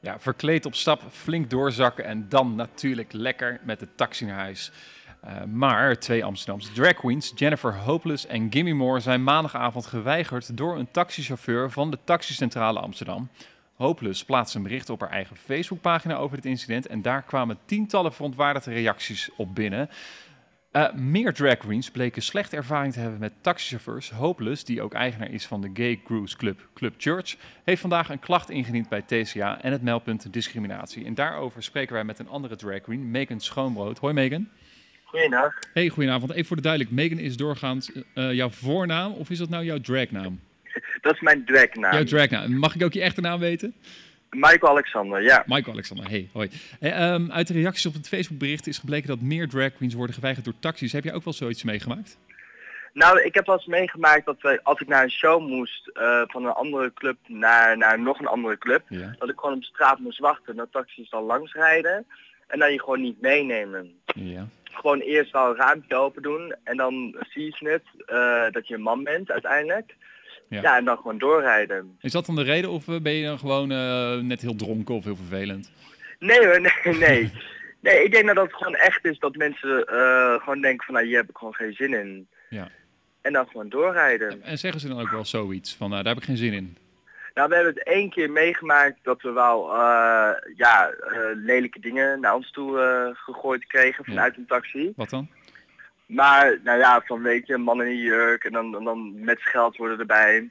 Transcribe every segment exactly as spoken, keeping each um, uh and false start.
Ja, verkleed op stap, flink doorzakken en dan natuurlijk lekker met de taxi naar huis. Uh, maar twee Amsterdamse drag queens, Jennifer Hopeless en Gimme Moore, zijn maandagavond geweigerd door een taxichauffeur van de taxicentrale Amsterdam. Hopeless plaatste een bericht op haar eigen Facebookpagina over dit incident en daar kwamen tientallen verontwaardigde reacties op binnen. Uh, meer drag queens bleken slechte ervaring te hebben met taxichauffeurs. Hopeless, die ook eigenaar is van de gay cruise club Club Church, heeft vandaag een klacht ingediend bij T C A en het meldpunt discriminatie. En daarover spreken wij met een andere drag queen, Megan Schoonbrood. Hoi Megan. Goeiedag. Hey, goedenavond. Even voor de duidelijk, Megan is doorgaans uh, jouw voornaam of is dat nou jouw dragnaam? Dat is mijn dragnaam. Jouw dragnaam. Mag ik ook je echte naam weten? Michael Alexander, ja. Michael Alexander, hey, hoi. Hey, um, uit de reacties op het Facebookbericht is gebleken dat meer drag queens worden geweigerd door taxis. Heb jij ook wel zoiets meegemaakt? Nou, ik heb wel eens meegemaakt dat we, als ik naar een show moest uh, van een andere club naar, naar nog een andere club, ja. dat ik gewoon op straat moest wachten, dat taxis dan langs rijden en dan je gewoon niet meenemen. Ja. Gewoon eerst wel een raampje open doen en dan zie je het uh, dat je een man bent uiteindelijk. Ja. ja, en dan gewoon doorrijden. Is dat dan de reden of ben je dan gewoon uh, net heel dronken of heel vervelend? Nee hoor, nee, nee. Nee, ik denk dat het gewoon echt is dat mensen uh, gewoon denken van nou, hier heb ik gewoon geen zin in. Ja. En dan gewoon doorrijden. En zeggen ze dan ook wel zoiets van uh, daar heb ik geen zin in? Nou, we hebben het één keer meegemaakt dat we wel uh, ja, uh, lelijke dingen naar ons toe uh, gegooid kregen vanuit ja. een taxi. Wat dan? Maar, nou ja, van weet je, een man in een jurk en dan, dan met geld worden erbij.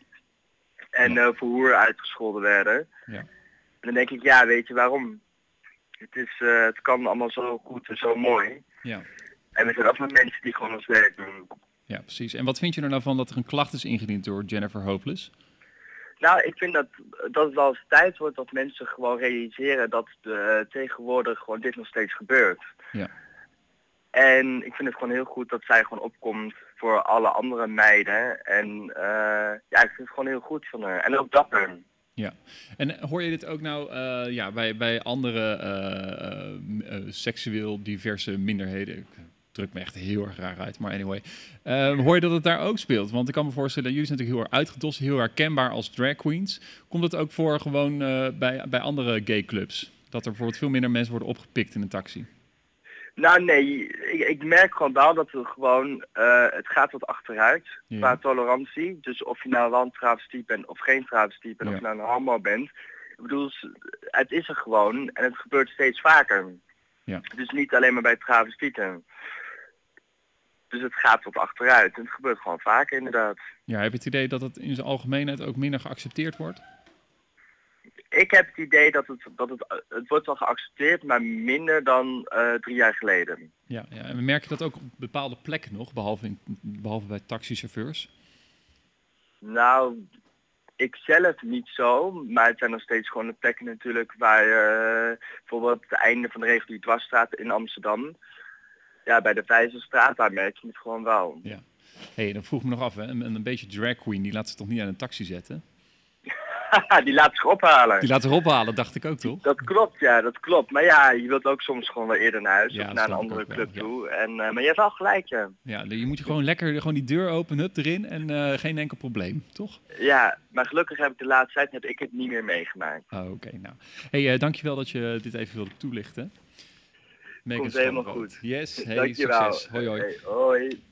En ja. uh, voor hoer uitgescholden werden. Ja. En dan denk ik, ja, weet je waarom? Het, is, uh, het kan allemaal zo goed en zo mooi. Ja. En we zijn ook met mensen die gewoon ons werk doen. Ja, precies. En wat vind je er nou van dat er een klacht is ingediend door Jennifer Hopeless? Nou, ik vind dat, dat het wel eens tijd wordt dat mensen gewoon realiseren dat de, uh, tegenwoordig gewoon dit nog steeds gebeurt. Ja. En ik vind het gewoon heel goed dat zij gewoon opkomt voor alle andere meiden. En uh, ja, ik vind het gewoon heel goed van haar. En ook dapper. Ja. En hoor je dit ook nou uh, ja, bij, bij andere uh, uh, uh, seksueel diverse minderheden? Ik druk me echt heel erg raar uit, maar anyway. Uh, hoor je dat het daar ook speelt? Want ik kan me voorstellen, jullie zijn natuurlijk heel erg uitgedost, heel herkenbaar als drag queens. Komt het ook voor gewoon uh, bij, bij andere gay clubs? Dat er bijvoorbeeld veel minder mensen worden opgepikt in een taxi? Nou nee, ik, ik merk gewoon wel dat er gewoon, uh, het gaat wat achteruit ja. qua tolerantie. Dus of je nou wel een travestie bent of geen travestie bent, ja. of je nou een homo bent. Ik bedoel, het is er gewoon en het gebeurt steeds vaker. Ja. Dus niet alleen maar bij travestieten. Dus het gaat wat achteruit en het gebeurt gewoon vaker inderdaad. Ja, heb je het idee dat het in zijn algemeenheid ook minder geaccepteerd wordt? Ik heb het idee dat het, dat het, het wordt wel geaccepteerd, maar minder dan uh, drie jaar geleden. Ja, ja, en merk je dat ook op bepaalde plekken nog, behalve, in, behalve bij taxichauffeurs? Nou, ik zelf niet zo, maar het zijn nog steeds gewoon de plekken natuurlijk waar uh, bijvoorbeeld het einde van de reguliere dwarsstraat in Amsterdam, ja, bij de Vijzelstraat, daar merk je het gewoon wel. Ja. Hey, dan vroeg ik me nog af, hè, een, een beetje drag queen, die laat ze toch niet aan een taxi zetten? Die laat zich ophalen. Die laat zich ophalen, dacht ik ook toch? Dat klopt, ja, dat klopt. Maar ja, je wilt ook soms gewoon wel eerder naar huis ja, of naar een andere club wel, toe. Ja. En, uh, maar je hebt wel gelijk, ja. Ja, je moet je gewoon lekker gewoon die deur open, hup, erin en uh, geen enkel probleem, toch? Ja, maar gelukkig heb ik de laatste tijd heb ik het niet meer meegemaakt. Oh, oké, okay, nou. Hey, uh, dankjewel dat je dit even wilde toelichten. Komt helemaal goed. Yes, hey, dankjewel. succes. Hoi, hoi. Hey, hoi.